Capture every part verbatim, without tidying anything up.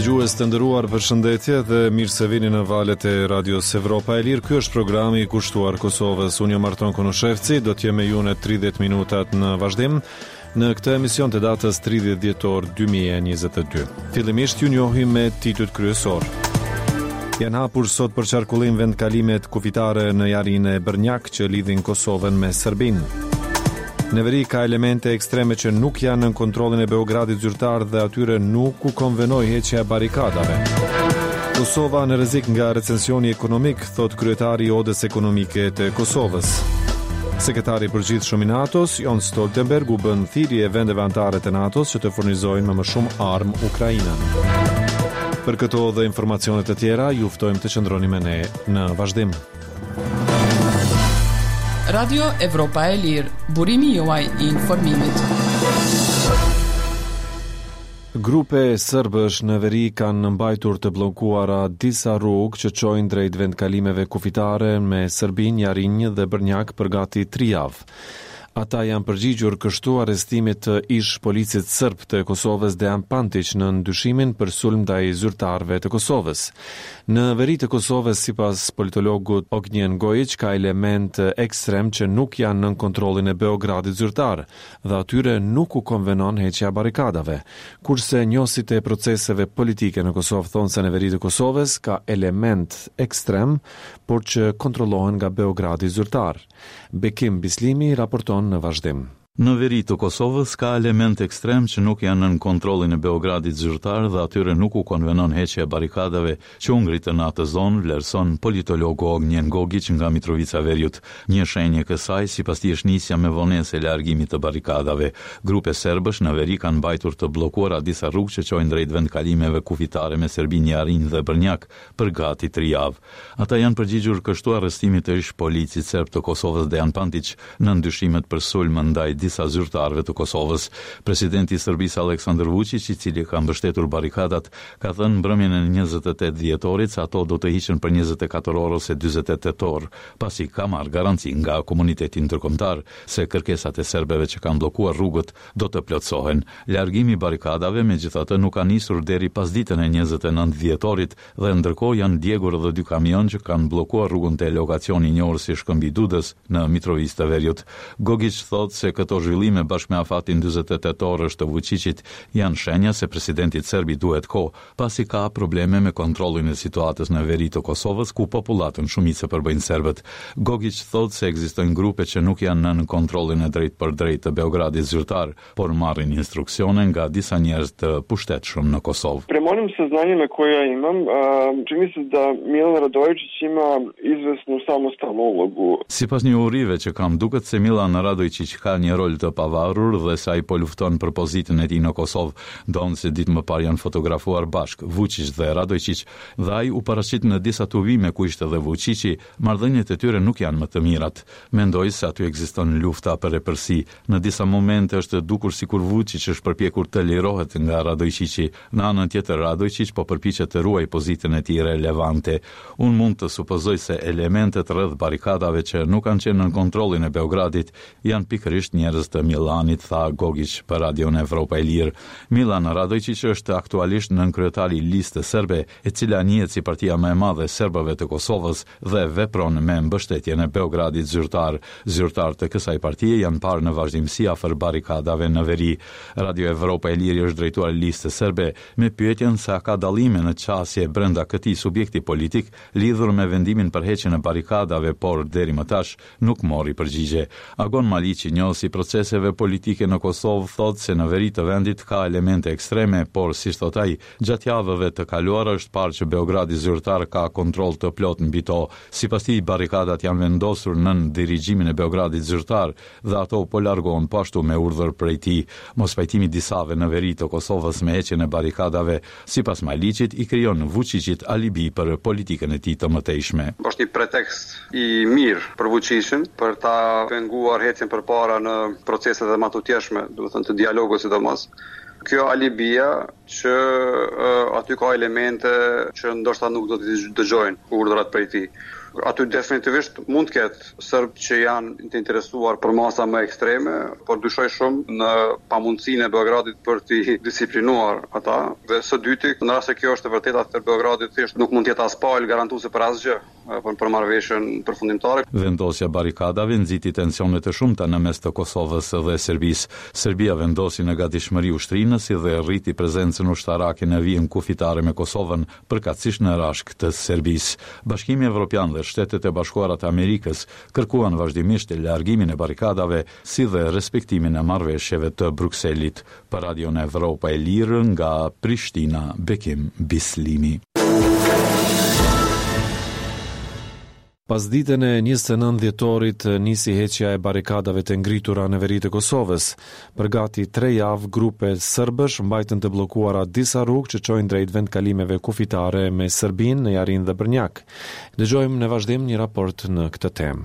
dëgjues të nderuar, përshëndetje dhe mirë se vini në valët e Radios Evropa e Lirë. Ky është programi i kushtuar Kosovës. Unë jam Arton Konoshevci, do të jem me ju në tridhjetë minutat në vazhdim në këtë emision të datës tridhjetë dhjetor dy mijë e njëzet e dy. Fillimisht ju njohim me titujt kryesor. Janë hapur sot për qarkullim vendkalimet kufitare në Jarinë e Brnjak që lidhin Kosovën me Serbinë. Në veri ka elemente ekstreme që nuk janë në kontrollin e Beogradit zyrtar dhe atyre nuk u konvenoi heqja e barikadave. Kosova në rrezik nga recensioni ekonomik, thot kryetari i Odës Ekonomike të Kosovës. Sekretari i përgjithshëm i NATO-s, Jens Stoltenberg, u bën thirrje vendeve anëtare të NATO-s që të furnizojnë me më shumë armë Ukrainën. Për këto dhe informacione të tjera, ju ftojmë të qëndroni me ne në vazhdim. Radio Evropa e Lirë, burimi juaj i informimit. Grupe serbësh në veri kanë mbajtur të bllokuara disa rrugë që çojnë drejt vendkalimeve kufitare me Serbinë, Jarinj dhe Brnjak për gati tri javë. Ata janë përgjigjur kështu arrestimit të ish policit sërb të Kosovës Dejan Pantić në ndyshimin për sulm ndaj zyrtarëve të Kosovës. Në veri të Kosovës, sipas politologut Ognjen Gojić, ka element ekstrem që nuk janë nën kontrollin e Beogradit zyrtar dhe atyre nuk u konvenon heqja barikadave, kurse njësit e proceseve politike në Kosovë thonë se në veri të Kosovës ka element ekstrem, por që kontrollohen nga Beogradi zyrtar. Bekim Bislimi raporton në vazhdim. Në veri të Kosovës ka element ekstrem që nuk janë në kontrollin e Beogradit zyrtar dhe atyre nuk u konvenon heqja e barikadave që u ngritën në atë zonë, vlerëson politologu Ognjen Gojić nga Mitrovica Veriut. Një shenjë kësaj sipas tij është nisja me vonesë e largimit të barikadave. Grupe serbësh në veri kanë mbajtur të bllokuara disa rrugë që çojnë drejt vendkalimeve kufitare me Serbinë, Jarinj dhe Brnjak për gati tri javë. Ata janë përgjigjur kështu arrestimit të ish policit serb të Kosovës Dejan Pantić në ndyshimet për sulm ndaj disa zyrtarëve të Kosovës. Presidenti i Serbisë Aleksandar Vučić, i cili ka mbështetur barikadat, ka thënë mbrëmjen e njëzet e tetë dhjetorit se ato do të hiqen për njëzet e katër orë ose dyzet e tetë orë, pasi ka marrë garanci nga komuniteti ndërkombëtar se kërkesat e serbëve që kanë bllokuar rrugët do të plotësohen. Largimi i barikadave megjithatë nuk ka nisur deri pas ditën e njëzet e nëntë dhjetorit dhe ndërkohë janë djegur edhe dy kamion që kanë bllokuar rrugën te lokacioni i njohur si Shkëmbi Dudës në Mitrovica të Veriut. Gojić thotë se këto zhvillime bashkë me afatin dyzet e tetë orësh të Vučićit janë shenja se presidentit serb i duhet kohë, pasi ka probleme me kontrollin e situatës në veri të Kosovës, ku popullatën shumicë përbëjnë serbët. Gojić thotë se ekzistojnë grupe që nuk janë nën kontrollin e drejt për drejt të Beogradit zyrtar, por marrin instruksione nga disa njerëz të pushtetshëm në Kosovë. Prema saznanjima koja imam, čini se da Milan Radojičić ima izvesnu samostalnu ulogu. Sipas një urive që kam, duket se Milan Radojičić ka një rol të pavarur dhe sa i po lufton për pozitën e tij në Kosovë. Donë se ditë më parë janë fotografuar bashk Vučić dhe Radojičić dhe ai u paraqit në disa tuvime ku ishte edhe Vučići, marrëdhëniet e tyre nuk janë më të mirat. Mendoj se aty ekziston lufta për epërsi. Në disa momente është dukur sikur Vučić është përpjekur të lirohet nga Radojičići. Në anën tjetër Radojičić po përpiqet të ruaj pozitën e tij relevante. Unë mund të supozoj se elementet rreth barikadave që nuk kanë qenë në kontrollin e Beogradit janë pikërisht njerëz të Milanit, tha Gojić për Radion Evropa e Lirë. Milan Radojičić është aktualisht nën kryetari i listës serbe, e cila njihet si partia më e madhe e serbëve të Kosovës dhe vepron me mbështetjen e Beogradit zyrtar. Zyrtar të kësaj partie janë parë në vazhdimsi afër barikadave në veri. Radio Evropa e Lirë është drejtuar listës serbe me pyetjen se a ka dallime në qasje brenda këtij subjekti politik lidhur me vendimin për heqjen e barikadave, por deri më tash nuk mori përgjigje. Agon Maliqi, njësi si proceseve politike në Kosovë, thotë se në veri të vendit ka elemente ekstreme, por si thot ai, gjatë javëve të kaluara është parë që Beogradi zyrtar ka kontroll të plot mbi to. Sipas tij, barikadat janë vendosur nën dirigjimin e Beogradit zyrtar dhe ato po largohen po ashtu me urdhër prej tij. Mospajtimi disave në veri të Kosovës me heqjen e barikadave, sipas Maliqit, i krijon Vučićit alibi për politikën e tij të mëtejshme. Është një pretekst i mirë për Vučićin për ta penguar heqjen përpara në proceset e matutjeshme, do të thënë të dialogut sidomos. Kjo alibia që uh, aty ka elemente që ndoshta nuk do të dëgjojnë urdhrat prej tij. Aty definitivisht mund të ketë serb që janë të interesuar për masa më ekstreme, por dyshoj shumë në pamundësinë e Beogradit për të disiplinuar ata. Dhe së dyti, në rast se kjo është e vërtetë, atë Beogradi thjesht nuk mund të jetë as palë garantuese për asgjë për për marrëveshjen përfundimtare. Vendosja barikadave nxiti tensione të shumta në mes të Kosovës dhe Serbisë. Serbia vendosi në gatishmëri ushtrinës dhe rriti prezencën ushtarake në vijën kufitare me Kosovën, përkatësisht në rashk të Serbisë. Bashkimi Evropian dhe Shtetet e Bashkuara të Amerikës kërkuan vazhdimisht largimin e barikadave, si dhe respektimin e marrëveshjeve të Brukselit. Për Radion Evropa e Lirë nga Prishtina, Bekim Bislimi. Pas ditën e njëzet e nëntë dhjetorit nisi heqja e barikadave të ngritura në veri të Kosovës. Për gati tre javë, grupe sërbësh mbajtën të bllokuara disa rrugë që çojnë drejt vendkalimeve kufitare me Serbinë në Jarin dhe Brnjak. Dëgjojmë në vazhdim një raport në këtë temë.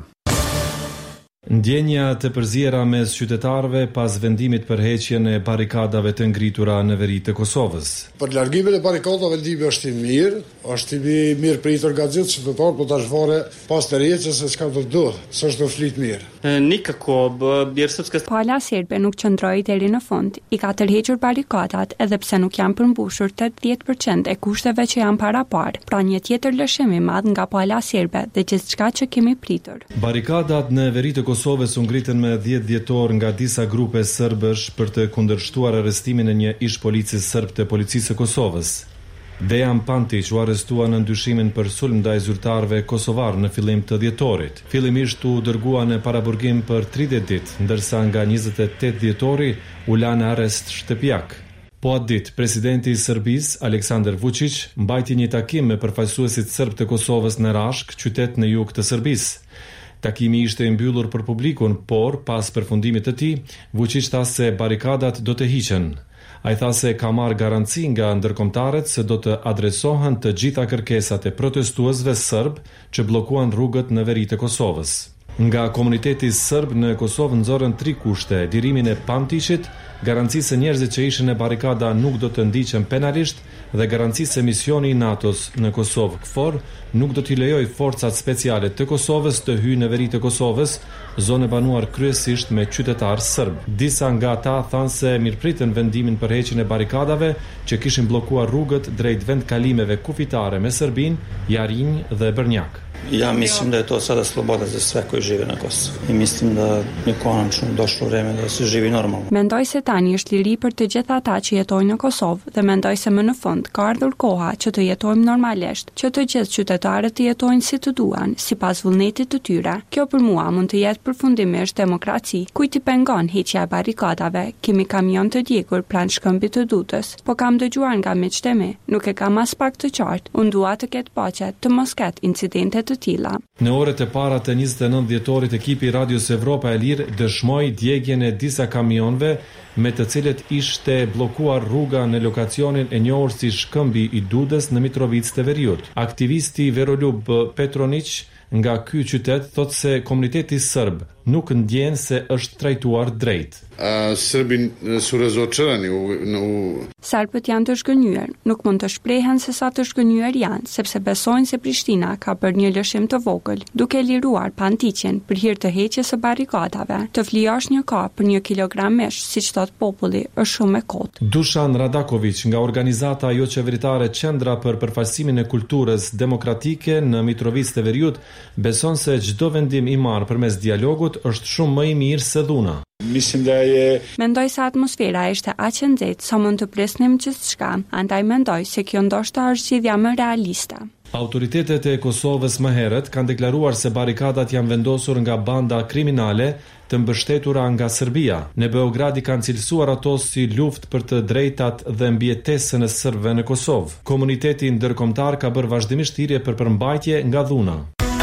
Ndjenja të përziera mes qytetarëve pas vendimit për heqjen e barikadave të ngritura në veri të Kosovës. Për largimin e barikadave vendimi është i mirë, është i mirë pritur nga gjithë qytetarët, por tash vore pas të rjeqës se çka do të do, s'është do flit mirë. Nikako, bjerë srpska. Pala serbe nuk qëndroi deri në fund. I ka tërhequr barikadat edhe pse nuk janë përmbushur tetëdhjetë përqind e kushteve që janë para parë. Pra një tjetër lëshim i madh nga pala serbe dhe gjithçka që kemi pritur. Barikadat në veri të Kosovës u ngritën me dhjetë dhjetor nga disa grupe sërbësh për të kundërshtuar arrestimin e një ish polici serb të policisë së Kosovës. Dejan Pantić u arrestua në ndyshimin për sulm ndaj zyrtarëve kosovar në fillim të dhjetorit. Fillimisht u dërgua në paraburgim për tridhjetë ditë, ndërsa nga njëzet e tetë dhjetori u la në arrest shtëpiak. Po atë ditë, presidenti i Serbisë, Aleksandar Vučić, mbajti një takim me përfaqësuesit serb të Kosovës në Rashk, qytet në jug të Serbisë. Takimi ishte i mbyllur për publikun, por pas përfundimit të tij, Vučić tha se barikadat do të hiqen. Ai tha se ka marrë garanci nga ndërkombëtarët se do të adresohen të gjitha kërkesat e protestuesve serb që bllokuan rrugët në veri të Kosovës. Nga komuniteti serb në Kosovë nxorën tri kushte: lirimin e Pantićit, garanci se njerëzit që ishin në barikada nuk do të ndiqen penalisht dhe garanci se misioni i NATO-s në Kosovë KFOR nuk do t'i lejoj forcat speciale të Kosovës të hyjnë në veri të Kosovës, zonë e banuar kryesisht me qytetarë serb. Disa nga ata thanë se mirëpritën vendimin për heqjen e barikadave që kishin bllokuar rrugët drejt vendkalimeve kufitare me Serbinë, Jarinj dhe Brnjak. Ja mislim da je to sada sloboda za sve koji žive na Kosovu. I mislim da je konačno došlo vreme da se živi normalno. Mendoj se tani është liri për të gjithë ata që jetojnë në Kosovë dhe mendoj se më në fund ka ardhur koha që të jetojmë normalisht, që të gjithë qytetarët të jetojnë si të duan, sipas vullnetit të tyre. Kjo për mua mund të jetë përfundimisht demokraci, kujt i pengon heqja e barikadave. Kemi kamion të djegur pranë shkëmbit të Dutës, po kam dëgjuar nga miqtë e mi, nuk e kam as pak të qartë. Unë dua të ketë paqe, të mos ketë incidente të tilla. Në orët e para të njëzet e nëntë dhjetorit, ekipi Radios Evropa e Lirë dëshmoi djegjen e disa kamionëve me të cilët ishte bllokuar rruga në lokacionin e njohur si Shkëmbi i Dudës në Mitrovicë të Veriut. Aktivisti Veroljub Petronić nga ky qytet thot se komuniteti serb nuk ndjen se është trajtuar drejt. A Serbin su razočarani u, u... Serbët janë të shgënjur, nuk mund të shprehen se sa të shgënjur janë, sepse besojnë se Prishtina ka bërë një lëshim të vogël, duke liruar Pantićin për hir të heqjes së barikadave. Të flijosh një kap për një kilogram mesh, siç thot populli, është shumë e kotë. Dušan Radaković nga organizata jo qeveritare Qendra për përfaqësimin e kulturës demokratike në Mitrovicë të Veriut beson se çdo vendim i marrë përmes dialogut është shumë më i mirë se dhuna. Mislim da je... Mendoj se atmosfera ishte aq e nxehtë sa mund të presnim gjithçka, andaj mendoj se kjo ndoshta është zgjidhja më realiste. Autoritetet e Kosovës më herët kanë deklaruar se barikadat janë vendosur nga banda kriminale të mbështetura nga Serbia. Në Beograd i kanë cilësuar ato si luftë për të drejtat dhe mbijetesën e serbëve në Kosovë. Komuniteti ndërkombëtar ka bërë vazhdimisht thirrje për përmbajtje nga dhuna.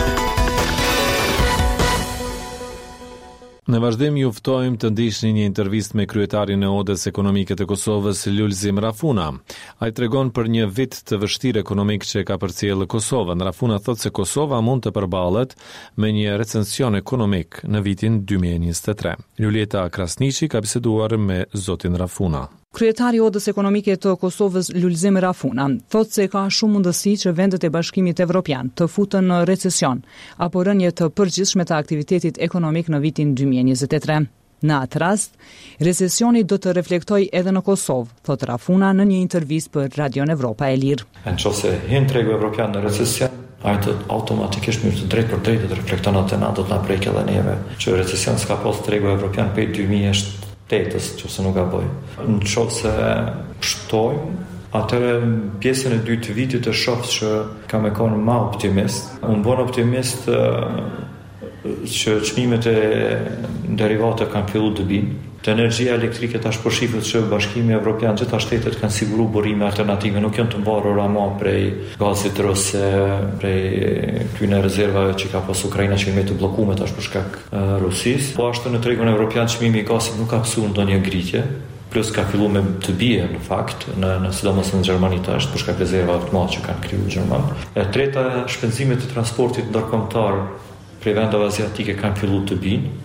Në vazhdim ju ftojmë të ndiqni një intervistë me kryetarin e Odës Ekonomike të Kosovës, Lulzim Rafuna. Ai tregon për një vit të vështirë ekonomik që ka përcjellë Kosovën. Rafuna thotë se Kosova mund të përballet me një recension ekonomik në vitin dy mijë e njëzet e tre. Julieta Krasniqi ka biseduar me zotin Rafuna. Kryetari i Odës Ekonomike të Kosovës Lulzim Rafuna thotë se ka shumë mundësi që vendet e Bashkimit Evropian të futen në recesion apo rënje të përgjithshme të aktivitetit ekonomik në vitin dy mijë e njëzet e tre. Në atë rast, recesioni do të reflektoj edhe në Kosovë, thotë Rafuna në një intervistë për Radion Evropa e Lirë. Nëse hyn tregu evropian në recesion, ai të automatikisht mirë të drejtë për drejtë të reflekton atë na do të na prekë edhe neve. Që recesion s'ka pas tregu evropian për dy mijë e tetës, nëse nuk gaboj. Nëse shtojmë, atëre pjesën e dytë të vitit e shoh që kam e qenë më optimist. Unë bon optimist që çmimet e derivateve kanë filluar të binë. Të energjia elektrike tash po shifët që Bashkimi Evropian gjitha shtetet kanë siguru burime alternative, nuk janë të mbarur ama prej gazit ruse, prej këtyre rezervave që ka pas Ukraina që janë të bllokuar tash për shkak uh, Rusisë. Po ashtu në tregun evropian çmimi i gazit nuk ka pasur ndonjë ngritje, plus ka filluar me të bie në fakt në në sidomos në Gjermani tash për shkak rezervave të mëdha që kanë krijuar gjermanë. E treta, shpenzimet e transportit ndërkombëtar prej vendeve aziatike kanë filluar të binë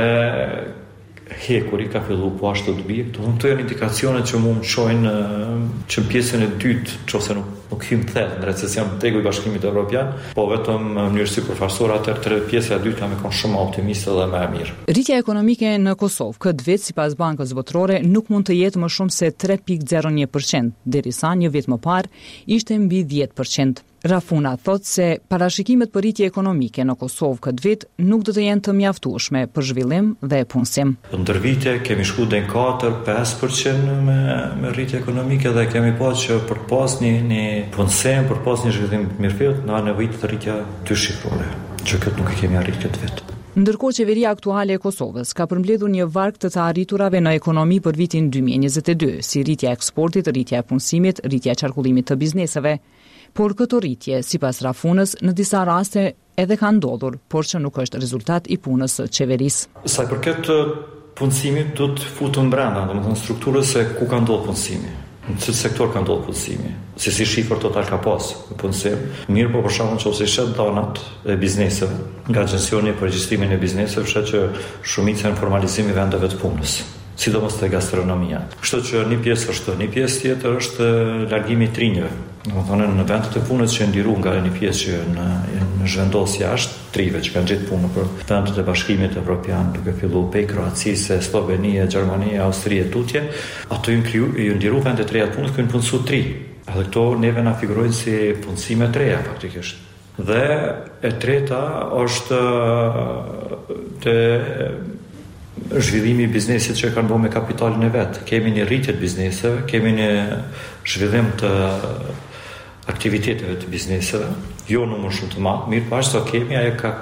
dhe hekuri ka fillu po ashtu të bie. Këto janë indikacione që mund të shojnë që pjesën e dytë, nëse nuk nuk hym thellë në recesion tregu i Bashkimit Evropian, po vetëm në mënyrë sipërfaqësore atë tre pjesa e dytë kam qenë shumë optimiste dhe më e mirë. Rritja ekonomike në Kosovë këtë vit sipas Bankës Botërore nuk mund të jetë më shumë se tre pikë zero një përqind, derisa një vit më parë ishte mbi dhjetë përqind. Rafuna thotë se parashikimet për rritje ekonomike në Kosovë këtë vit nuk do të jenë të mjaftueshme për zhvillim dhe punësim. Ndër vite kemi shku deri në katër pesë përqind me me rritje ekonomike dhe kemi pasur që për të pas një, një punësim, për pas një zhvillim të mirëfillt, na nevojit të rritja dy shifrore, që këtë nuk e kemi arritur këtë vit. Ndërkohë qeveria aktuale e Kosovës ka përmbledhur një varg të të arriturave në ekonomi për vitin dy mijë e njëzet e dy, si rritja e eksportit, rritja e punësimit, rritja e qarkullimit të bizneseve. Por këto rritje, sipas Rafunës, në disa raste edhe ka ndodhur, por që nuk është rezultat i punës së qeverisë. Sa i përket punësimit, do të futun brenda, domethënë strukturës se ku ka ndodhur punësimi. Në cilë sektor ka ndodhur punësimi, se si shifër total ka pas punësim. Mirë, po për shkakun nëse shet donat e bizneseve, nga agjencioni për regjistrimin e bizneseve, fshat që shumica janë formalizimi vendeve të punës, sidomos te gastronomia. Kështu që një pjesë është, një pjesë tjetër është largimi i trinjve. Domethënë në vendet e punës që ndiru nga një pjesë që në, në zhvendos jashtë, trive që kanë gjetë punë për vendet e Bashkimit Evropian, duke filluar prej Kroacisë, Slovenie, Gjermanie, Austri e tutje, ato ju kriju, ju ndiru vendet e reja të punës, kanë punësu tri. Edhe këto neve na figurojnë si punësime të reja faktikisht. Dhe e treta është të zhvillimi i biznesit që kanë bërë me kapitalin e vet. Kemi një rritje të bizneseve, kemi një zhvillim të aktiviteteve të bizneseve, jo numër shumë të madh, mirë pa ashtu kemi ajo ka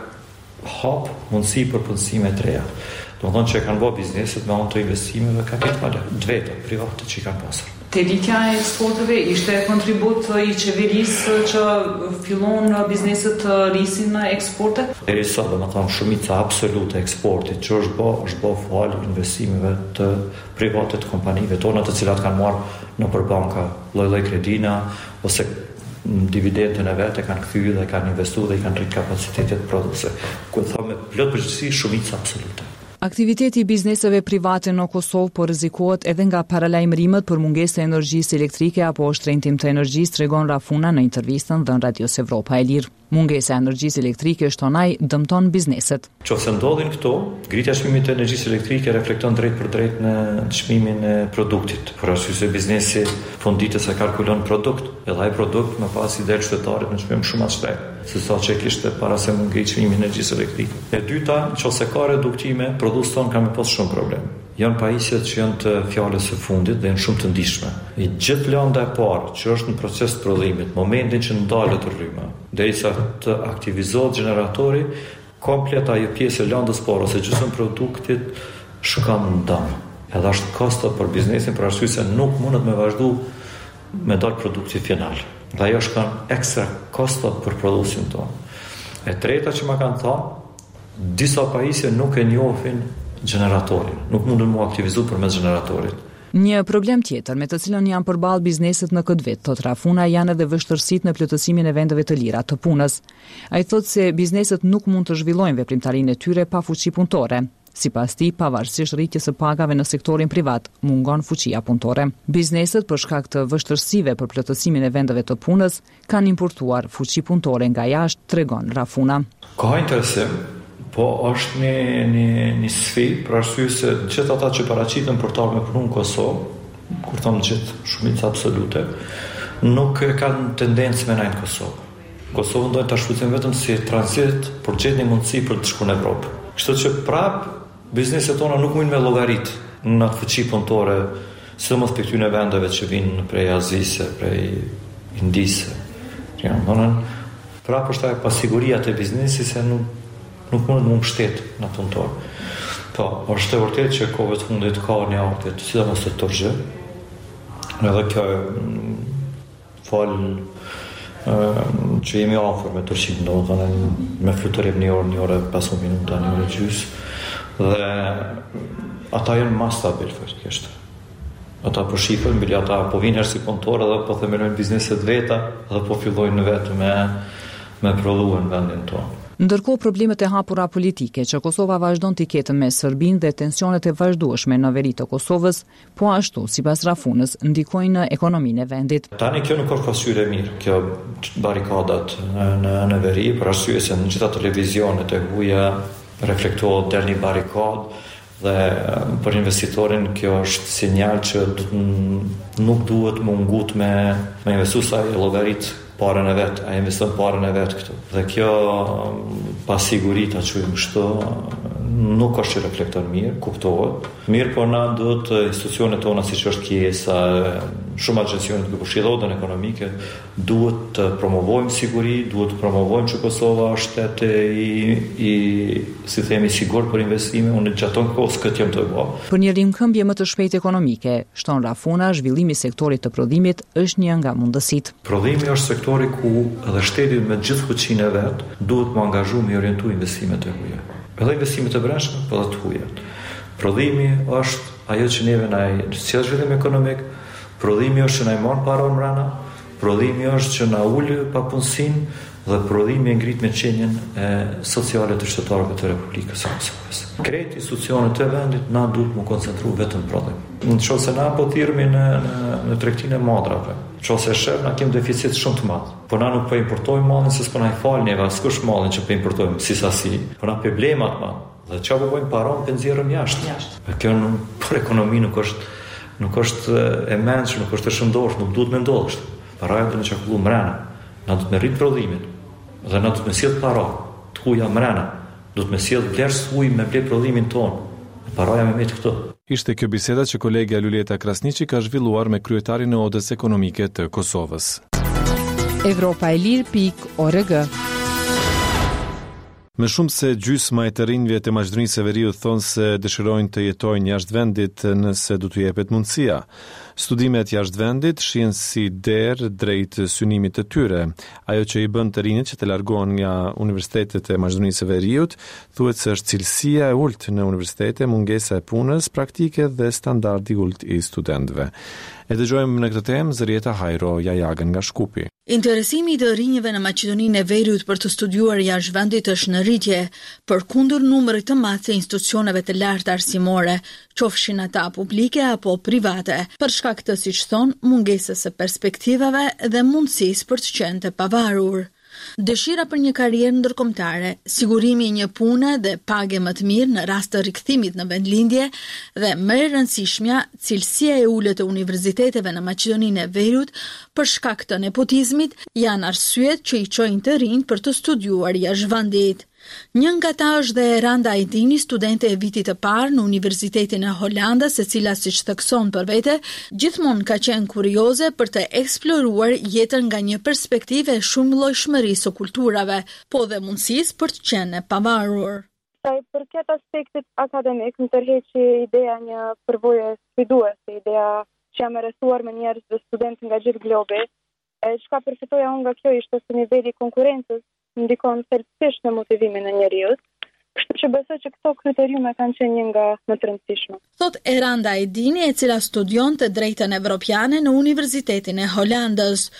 hap mundësi për punësime të reja. Domethënë që kanë bërë bizneset me anë të investimeve kapitale, të veta, private që kanë pasur. Te rritja e eksporteve ishte kontribut i qeverisë që fillon bizneset të rrisin në eksporte? Deri sot, domethënë shumica absolute e eksportit që është bë, është bë fal investimeve të private të kompanive tona, të cilat kanë marrë nëpër banka lloj-lloj kredina ose dividendën e vetë kanë kthyer dhe kanë investuar dhe kanë rrit kapacitetet prodhuese. Ku thonë plot përgjithësi shumica absolute. Aktiviteti i bizneseve private në Kosovë po rrezikohet edhe nga paralajmërimet për mungesë të energjisë elektrike apo shtrenjtim të energjisë, tregon Rafuna në intervistën dhënë Radios Evropa e Lirë. Mungesa e energjisë elektrike shtonaj dëmton bizneset. Nëse ndodhin këto, ngritja e çmimit të energjisë elektrike reflekton drejt për drejt në çmimin e produktit. Por arsye se biznesi fonditës e kalkulon produkt, edhe ai produkt më pas i del qytetarit në çmim shumë të shtrenjtë, se sa që kishte para se mund ngrit çmimin e energjisë elektrike. E dyta, nëse ka reduktime, produktët tonë kanë pas shumë problem. Janë pajisjet që janë të fjalës së fundit dhe janë shumë të ndihshme. I gjithë lënda e parë që është në proces të prodhimit, momentin që ndalet rryma, derisa të aktivizohet generatori, komplet ajo pjesë e lëndës parë ose gjysmë produktit shkon në dëm. Edhe është kosto për biznesin për arsye se nuk mundet me vazhdu me dal produkti final. Dhe ajo shkon ekstra kosto për prodhuesin tonë. E treta që më kanë thënë, disa pajisje nuk e njohin generatorin, nuk mundën mu aktivizu përmes generatorit. Një problem tjetër me të cilën janë përballë bizneset në këtë vit, thot Rafuna, janë edhe vështirësitë në plotësimin e vendeve të lira të punës. Ai thotë se bizneset nuk mund të zhvillojnë veprimtarinë e tyre pa fuqi punëtore. Sipas tij, pavarësisht rritjes së pagave në sektorin privat, mungon fuqia punëtore. Bizneset për shkak të vështirësive për plotësimin e vendeve të punës kanë importuar fuqi punëtore nga jashtë, tregon Rafuna. Ka interesim, po është një një një sfidë për arsye se gjithë ata që paraqiten për të ardhur me punë në Kosovë, kur them gjithë, shumica absolute, nuk kanë tendencë me nejnë Kosovë. Kosovë ndojnë të shpëtim vetëm si tranzit për gjithë një mundësi për të shku në Evropë. Kështu që prap, bizneset tona nuk mund me llogarit në atë fuqi punëtore, sidomos për këtyre vendeve që vinë prej Azisë, prej Indisë. Ja, donen prap është ajo pasiguria të biznesit se nuk nuk mund të më mbështet në punëtor. Po, është e vërtetë që kohëve të fundit ka një ardhje, sidomos të turgjë. Edhe kjo fal që jemi afër me Turqinë, domethënë me fluturim një orë, një orë e pesëmbëdhjetë minuta, një orë e gjys. Dhe ata janë më stabil faktikisht. Ata po shifën, bile ata po vinë herë si punëtorë dhe po themelojnë bizneset veta dhe po fillojnë vetë me me prodhuar në vendin tonë. Ndërkohë, problemet e hapura politike që Kosova vazhdon t'i ketë me Serbinë dhe tensionet e vazhdueshme në veri të Kosovës, po ashtu, sipas Rafunës, ndikojnë në ekonominë e vendit. Tani kjo nuk është pasqyrë e mirë, kjo barikadat në, në, në veri, për arsye se në gjitha televizionet e huaja reflektohet del një barikad dhe për investitorin kjo është sinjal që nuk duhet më ngut me, me investu sa e llogarit parën e vetë, a investon parën e vetë këtu. Dhe kjo pasigurit, a quajmë kështu, nuk është që reflekton mirë, kuptohet. Mirë, por na duhet institucionet tona, siç është Kiesa, shumë agjencionet për këshillodën ekonomike, duhet të promovojmë siguri, duhet të promovojmë që Kosova është shtet i, i si themi sigur për investime, unë gjaton kohës këtë jam të bëj. Për një rimkëmbje më të shpejtë ekonomike, shton Rafuna, zhvillimi i sektorit të prodhimit është një nga mundësitë. Prodhimi është sektori ku edhe shteti me gjithë fuqinë e vet duhet të angazhohet me orientu investimet e huaja. Edhe investimet e brendshme, po edhe të huaja. Prodhimi është ajo që neve na sjell zhvillim ekonomik, prodhimi është që na marr parën mbrana, prodhimi është që na ul papunësinë dhe prodhimi e ngrit me qenjen e sociale të shtetarëve të Republikës së Kosovës. Krejt institucionet e vendit na duhet të koncentruar vetëm prodhim. Nëse na po thirrmi në në, në tregtinë e madrave, nëse shef na kemi deficit shumë të madh. Po na nuk po importojmë mallin se s'po na i falni, askush mallin që po importojmë si sasi. Po na problema të madh. Dhe çfarë po bëjmë paron pe nxjerrëm jashtë. Jashtë. Kjo për ekonomi nuk është nuk është e mendshme, nuk është e shëndosh, nuk duhet me ndodhë kështu. Paraja do të çakullu mrena. Na do të merrit prodhimin. Dhe na do të më sjell para. Të huaja mrena. Do të më sjell vlerës huaj me ble prodhimin ton. Paraja me mit këtu. Ishte kjo biseda që kolegja Lulieta Krasniqi ka zhvilluar me kryetarin e Odës Ekonomike të Kosovës. Evropa e Lirë pikë org. Me shumë se gjysma e të rinjve të Maqedonisë së Veriut thonë se dëshirojnë të jetojnë jashtë vendit nëse do t'u jepet mundësia. Studimet jashtë vendit shihen si derë drejt synimit të tyre. Ajo që i bën të rinjët që të largohen nga universitetet e Maqedonisë së Veriut, thuhet se është cilësia e ulët në universitete, mungesa e punës praktike dhe standardi ulët i studentëve. E dëgjojmë në këtë temë Zërieta Hajro Jajagën nga Shkupi. Interesimi i të rinjve në Maqedoninë e Veriut për të studiuar jashtë vendit është në rritje, përkundër numrit të madh të institucioneve të larta arsimore, qofshin ata publike apo private, për shkak të, siç thon, mungesës së perspektivave dhe mundësisë për të qenë të pavarur. Dëshira për një karrierë ndërkombëtare, sigurimi i një pune dhe pagë më të mirë në rast të rikthimit në vendlindje dhe më e rëndësishmja, cilësia e ulët të universiteteve në Maqedoninë e Veriut për shkak të nepotizmit janë arsyet që i çojnë të rinj për të studiuar jashtë vendit. Një nga ta është dhe Eranda Ajdini, studente e vitit të parë në Universitetin e Holandës, e cila, siç thekson për vete, gjithmonë ka qenë kurioze për të eksploruar jetën nga një perspektivë e shumëllojshmërisë së kulturave, po dhe mundësisë për të qenë e pavarur. Sa i përket aspektit akademik, më tërheqi ideja një përvoje sfiduese, ideja që jam arrestuar me njerëz dhe studentë nga gjithë globi. E çka përfitoja unë nga kjo ishte se niveli i konkurrencës ndikon thelbësisht në motivimin e njeriut, kështu që besoj që këto kriteriume kanë qenë një nga më të rëndësishme. Thot Eranda Ajdini, e cila studion të drejtën evropiane në Universitetin e Holandës.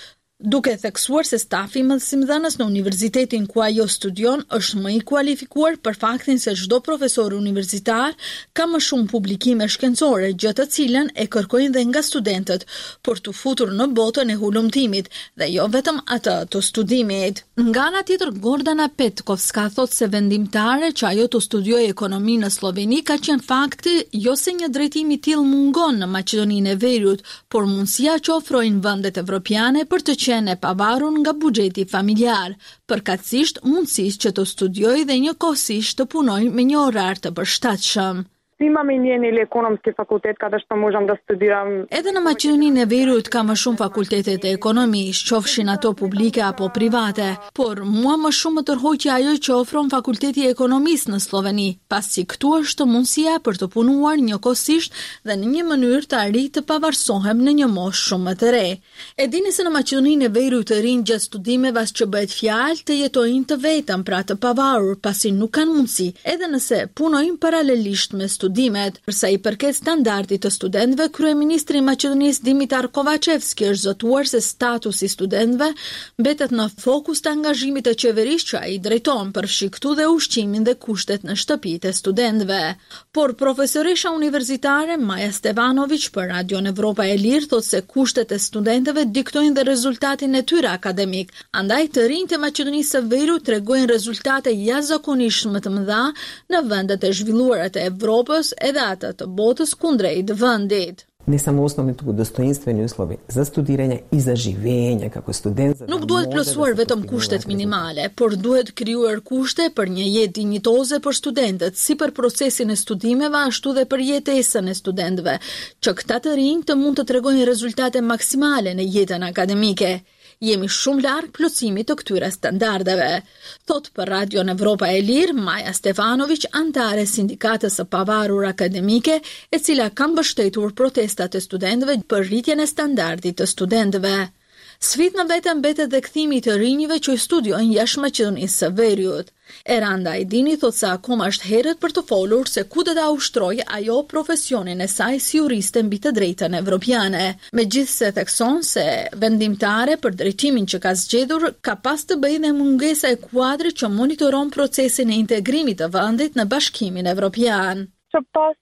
duke theksuar se stafi mësimdhënës në universitetin ku ajo studion është më i kualifikuar për faktin se çdo profesor universitar ka më shumë publikime shkencore, gjë të cilën e kërkojnë dhe nga studentët për të futur në botën e hulumtimit dhe jo vetëm atë të studimit. Nga ana tjetër, Gordana Petkovska thot se vendimtare që ajo të studiojë ekonomi në Sloveni ka qenë fakti jo se një drejtim i tillë mungon në Maqedoninë e Veriut, por mundësia që ofrojnë vendet evropiane për të qenë e pavarur nga buxheti familjar, përkatësisht mundësisë që të studiojë dhe njëkohësisht të punojë me një orar të përshtatshëm. Imam i njeni li ekonomski fakultet, ka dështë të možem da studiram. Edhe në Maqedoninë e Veriut ka më shumë fakultetet e ekonomisë, qofshin ato publike apo private, por mua më shumë më tërhoqi ajo që ofron fakulteti e ekonomisë në Sloveni, pasi këtu është mundësia për të punuar njëkohësisht dhe në një mënyrë të arritë të pavarësohem në një moshë shumë më të re. E dini se në Maqedoninë e Veriut të rinj gjatë studimeve as që bëhet fjalë të jetojnë të vetëm, pra të pavarur, pasi nuk kanë mundësi, edhe nëse punojnë paralelisht me studimet. Përsa i përket standardit të studentëve, kryeministri i Maqedonisë Dimitar Kovacevski është zotuar se statusi i studentëve mbetet në fokus të angazhimit të qeverisë që ai drejton për shiktu dhe ushqimin dhe kushtet në shtëpitë e studentëve. Por profesoresha universitare Maja Stevanović për Radion Evropa e Lirë thot se kushtet e studentëve diktojnë dhe rezultatin e tyre akademik. Andaj të rinjtë e Maqedonisë së Veriut tregojnë rezultate jashtëzakonisht më të mëdha në vendet e zhvilluara të Evropës edhe ata të botës kundrejt vendit. Ne samo osnovni tu dostojinstveni uslovi za studiranje i za življenje kako student. Nuk duhet plotësuar vetëm kushtet minimale, por duhet krijuar kushte për një jetë dinjitoze për studentët, si për procesin e studimeve ashtu dhe për jetesën e studentëve, që këta të rinj të mund të tregojnë rezultate maksimale në jetën akademike. Jemi shumë larg plotësimit të këtyre standardeve, thot për Radion Evropa e Lirë Maja Stefanović, antare sindikatës së pavarur akademike, e cila ka mbështetur protestat e studentëve për rritjen e standardit të studentëve. Sfidë në vete mbetet dhe kthimi i të rinjve që studiojnë jashtë Maqedonisë së Veriut. Eranda Ajdini thot se akoma është herët për të folur se ku do ta ushtrojë ajo profesionin e saj si juriste mbi të drejtën evropiane. Megjithse thekson se vendimtare për drejtimin që ka zgjedhur ka pas të bëjë dhe mungesa e kuadrit që monitoron procesin e integrimit të vendit në Bashkimin Evropian. Që pas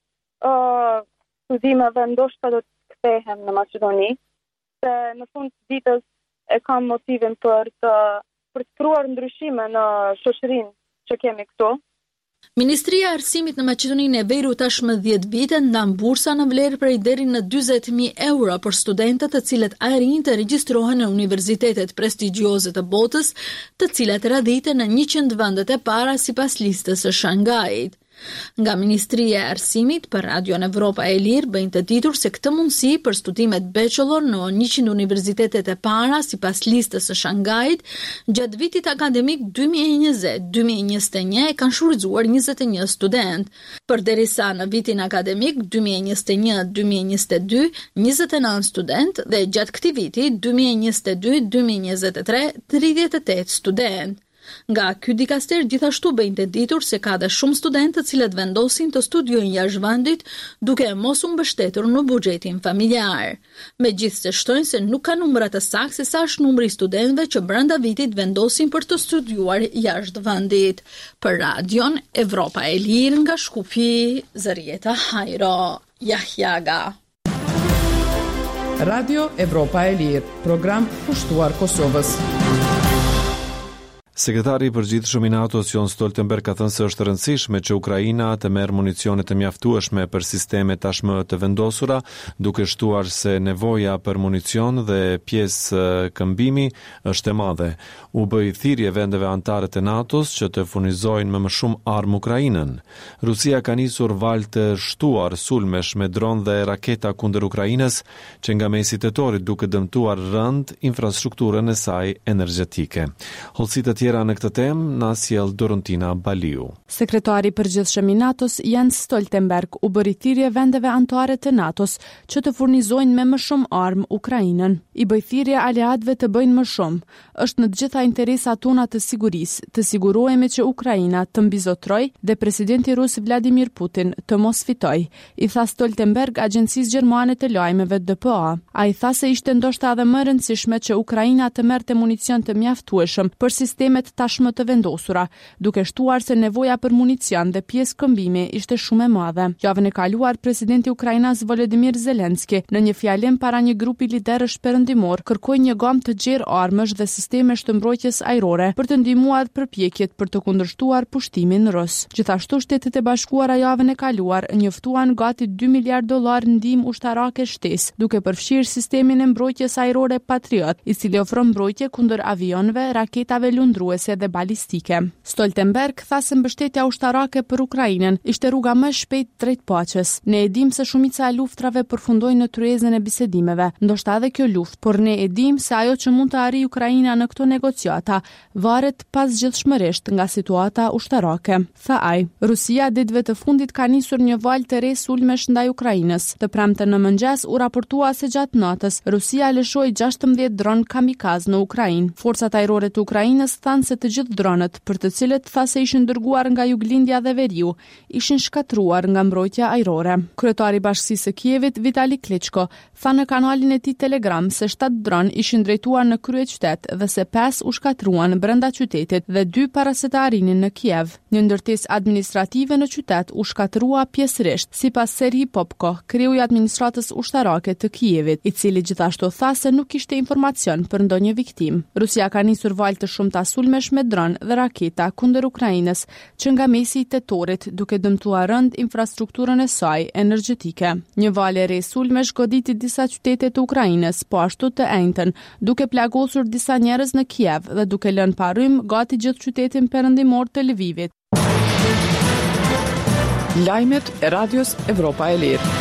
uh, studimeve ndoshta do të kthehem në Maqedoni, se në fund të ditës e kam motivin për të për të krijuar ndryshime në shoqërinë që kemi këtu. Ministria e Arsimit në Maqedoninë e Veriut tashmë dhjetë vite ndan bursa në vlerë prej deri në dyzet mijë euro për studentët të cilët arrin të regjistrohen në universitetet prestigjioze të botës, të cilat radhiten në njëqind vendet e para sipas listës së Shangajit. Nga Ministria e Arsimit për Radion Evropa e Lirë bëjnë të ditur se këtë mundësi për studimet bachelor në njëqind universitetet e para sipas listës së Shangajit gjatë vitit akademik dy mijë e njëzet dy mijë e njëzet e një e kanë shfrytzuar njëzet e një student, përderisa në vitin akademik dy mijë e njëzet e një dy mijë e njëzet e dy njëzet e nëntë student dhe gjatë këtij viti dy mijë e njëzet e dy dy mijë e njëzet e tre tridhjetë e tetë student. Nga ky dikaster gjithashtu bëjnë të ditur se ka dhe shumë studentë të cilët vendosin të studiojnë jashtë vendit duke mos u mbështetur në buxhetin familjar. Megjithse shtojnë se nuk ka numra të saktë se sa është numri i studentëve që brenda vitit vendosin për të studiuar jashtë vendit. Për Radion Evropa e Lirë nga Shkupi, Zërieta Hajro, Jahjaga. Radio Evropa e Lirë, program kushtuar Kosovës. Sekretari i përgjithshëm i NATO-s Jens Stoltenberg ka thënë se është rëndësishme që Ukraina të merr municionet të mjaftueshme për sisteme tashmë të vendosura, duke shtuar se nevoja për municion dhe pjesë këmbimi është e madhe. U bë thirrje vendeve anëtare të NATO-s që të furnizojnë më, më shumë armë Ukrainën. Rusia ka nisur valë të shtuar sulmesh me dron dhe raketa kundër Ukrainës, që nga mesi tetorit duke dëmtuar rënd infrastrukturën e saj energjetike. Hollësitë tjera në këtë temë na sjell Dorontina Baliu. Sekretari i përgjithshëm i NATO-s Jens Stoltenberg u bëri thirrje vendeve anëtare të NATO-s që të furnizojnë me më shumë armë Ukrainën. I bëj thirrje aleatëve të bëjnë më shumë. Është në të gjitha interesat tona të sigurisë, të sigurohemi që Ukraina të mbizotrojë dhe presidenti rus Vladimir Putin të mos fitojë, i tha Stoltenberg agjencisë gjermane të lajmeve D P A. Ai tha se ishte ndoshta edhe më rëndësishme që Ukraina të merrte municion të mjaftueshëm për sistemet tashmë të vendosura, duke shtuar se nevoja për municion dhe pjesë këmbimi ishte shumë e madhe. Javën e kaluar, presidenti i Ukrainës Volodymyr Zelensky në një fjalim para një grupi liderësh perëndimor kërkoi një gamë të gjerë armësh dhe sistemesh të mbrojtjes ajrore për të ndihmuar përpjekjet për të kundërshtuar pushtimin rus. Gjithashtu Shtetet e Bashkuara javën e kaluar njoftuan gati dy miliard dollar ndihmë ushtarake shtesë, duke përfshirë sistemin e mbrojtjes ajrore Patriot, i cili ofron mbrojtje kundër avionëve, raketave lundruese dhe balistike. Stoltenberg tha se mbështetja ushtarake për Ukrainën ishte rruga më e shpejtë drejt paqes. Ne e dimë se shumica e luftrave përfundojnë në tryezën e bisedimeve, ndoshta edhe kjo luftë, por ne e dimë se ajo që mund të arrijë Ukraina në këto negociata varet pasgjithshmërisht nga situata ushtarake. Tha ai, Rusia ditëve të fundit ka nisur një valë të re sulmesh ndaj Ukrainës. Të premten në mëngjes u raportua se gjatë natës Rusia lëshoi gjashtëmbëdhjetë dron kamikaz në Ukrainë. Forcat ajrore të Ukrainës thanë se të gjithë dronët, për të cilët tha se ishin dërguar nga Juglindja dhe Veriu, ishin shkatruar nga mbrojtja ajrore. Kryetari i Bashkisë së Kievit, Vitali Klitschko, tha në kanalin e tij Telegram se shtatë dron ishin drejtuar në kryeqytet dhe se pesë u shkatruan brenda qytetit dhe dy para se të arrinin në Kiev. Një ndërtesë administrative në qytet u shkatrua pjesërisht, sipas Serhij Popko, kreu i administratës ushtarake të Kievit, i cili gjithashtu tha se nuk kishte informacion për ndonjë viktim. Rusia ka nisur valë të shumta sulmesh me dron dhe raketa kundër Ukrainës, që nga mesi i tetorit duke dëmtuar rënd infrastrukturën e saj energjetike. Një valë e re sulmesh goditi disa qytete të Ukrainës, po ashtu të enjtën, duke plagosur disa njerëz në Kiev dhe duke lënë pa rrymë gati gjithë qytetin perëndimor të Lvivit. Lajmet e Radios Evropa e Lirë.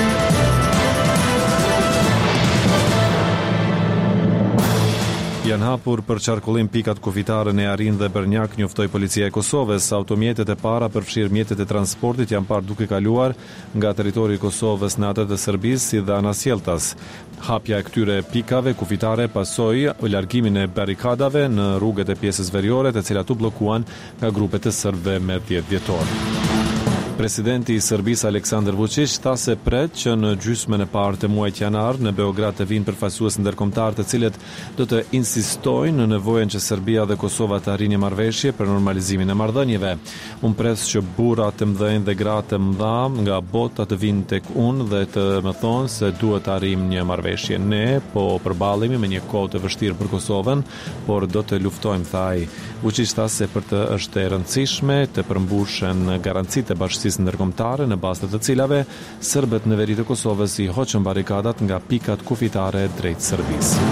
Janë hapur për qarkullim pikat kufitare në Arin dhe Bernjak, njoftoi policia e Kosovës. Automjetet e para përfshirë mjetet e transportit janë parë duke kaluar nga territori i Kosovës në atë të Serbisë si dhe Anasjeltas. Hapja e këtyre pikave kufitare pasoi largimin e barikadave në rrugët e pjesës veriore, të cilat u bllokuan nga grupet e serbëve me dhjetë vjetor. Presidenti i Serbisë Aleksandar Vučić tha se pret që në gjysmën e parë të muajit janar në Beograd të vinë përfaqësues ndërkombëtar të cilët do të insistojnë në nevojën që Serbia dhe Kosova të arrijnë marrëveshje për normalizimin e marrëdhënieve. Unë pres që burra të mëdhenj dhe gra të mëdha nga bota të vinë tek unë dhe të më thonë se duhet të arrijmë një marrëveshje. Ne po përballemi me një kohë të vështirë për Kosovën, por do të luftojmë, tha ai. Vučić tha se për të është e rëndësishme të përmbushen garancitë e bashkësisë ndërkombëtare në bazë të cilave serbët në veri të Kosovës i hoqën barikadat nga pikat kufitare drejt Serbisë.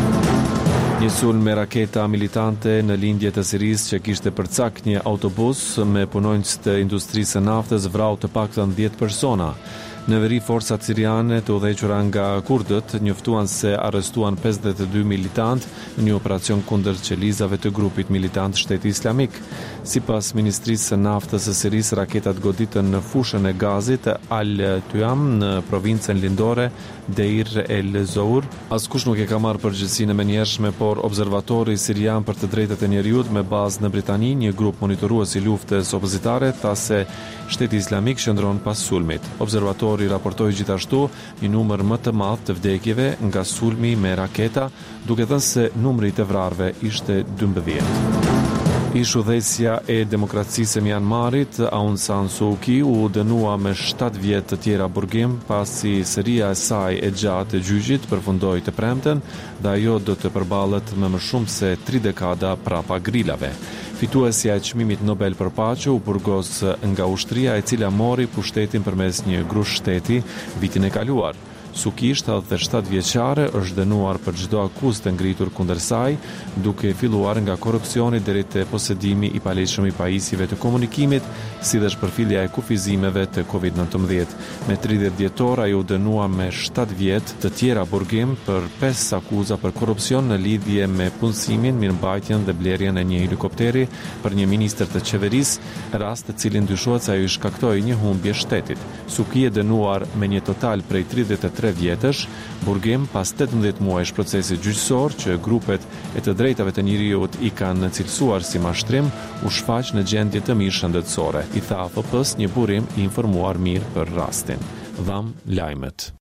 Një sulm me raketa militante në lindje të Sirisë që kishte përcak një autobus me punonjës të industrisë së naftës vrau të paktën dhjetë persona. Në veri forcat siriane të udhëhequra nga kurdët njoftuan se arrestuan pesëdhjetë e dy militant në një operacion kundër qelizave të grupit militant Shteti Islamik. Sipas Ministrisë së Naftës së Sirisë, raketat goditën në fushën e gazit Al-Tuyam në provincën lindore Deir el-Zour. Askush nuk e ka marrë përgjegjësinë e menjëhershme, por observatori sirian për të drejtat e njerëzit me bazë në Britani, një grup monitorues i luftës opozitare, tha se Shteti Islamik shndron pas sulmit. Observatori raportoi gjithashtu një numër më të madh të vdekjeve nga sulmi me raketa, duke thënë se numri i të vrarëve ishte dymbëdhjetë. Ish-udhëheqësja e demokracisë e Myanmarit, Aung San Suu Kyi, u dënua me shtatë vjet të tjera burgim pasi seria e saj e gjatë e gjyqit përfundoi të premten dhe ajo do të përballet me më shumë se tri dekada prapa grilave. Fituesja e çmimit Nobel për paqe u burgos nga ushtria e cila mori pushtetin përmes një grush shteti vitin e kaluar. Suki, shtatëdhjetë e shtatë vjeçare, është dënuar për çdo akuzë të ngritur kundër saj, duke filluar nga korrupsioni deri te posedimi i palegjshëm i pajisjeve të komunikimit, si dhe shpërfillja e kufizimeve të kovid nëntëmbëdhjetë. Me tridhjetë dhjetor ai u dënua me shtatë vjet, të tjera burgim për pesë akuza për korrupsion në lidhje me punësimin, mirëmbajtjen dhe blerjen e një helikopteri për një ministër të qeverisë, rast të cilin dyshohet se ai shkaktoi një humbje shtetit. Suki e dënuar me një total prej tridhjetë e tre vjetësh, burgim pas tetëmbëdhjetë muajsh procesi gjyqësor që grupet e të drejtave të njeriut i kanë cilësuar si mashtrim, u shfaq në gjendje të mirë shëndetësore, i tha A F P-s një burim i informuar mirë për rastin. Dham lajmet.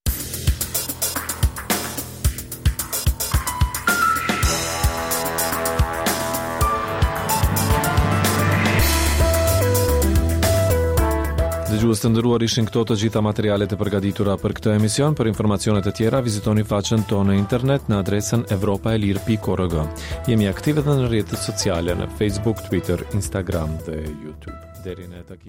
Dëgjues të nderuar, ishin këto të gjitha materialet e përgatitura për këtë emision. Për informacione të tjera vizitoni faqen tonë në internet në adresën evropaelir pikë org. Jemi aktive edhe në rrjetet sociale në Facebook, Twitter, Instagram dhe YouTube. Deri në takimin